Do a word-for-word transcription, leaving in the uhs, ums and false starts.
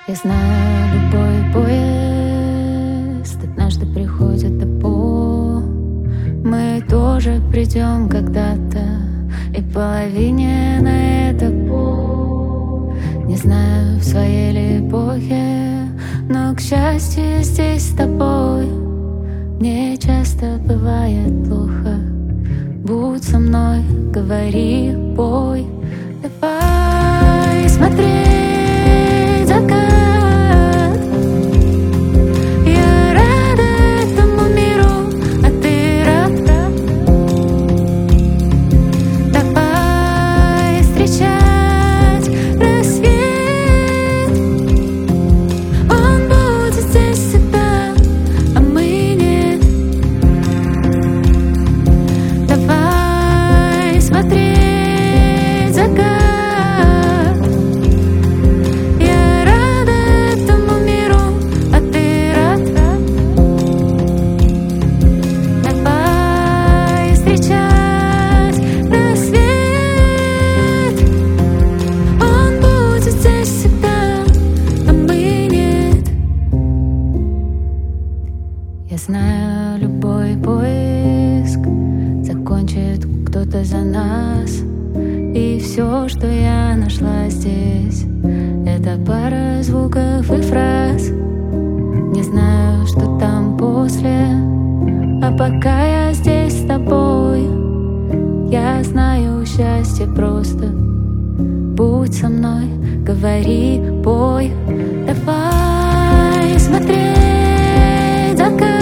Я знаю, любой поезд однажды приходит до. Мы тоже придем когда-то, и половине на это по. Не знаю, в своей ли эпохе, но, к счастью, здесь с тобой. Мне часто бывает плохо. Будь со мной, говори, пой. Давай смотреть закат. Я рада этому миру, а ты рад. Давай встречать рассвет. Он будет здесь всегда, а мы нет. Давай смотреть закат. Я знаю, любой поиск закончит кто-то за нас. И все, что я нашла здесь, это пара звуков и фраз. Не знаю, что там после, а пока я здесь с тобой, я знаю, счастье просто. Будь со мной, говори, пой. Давай смотреть закат.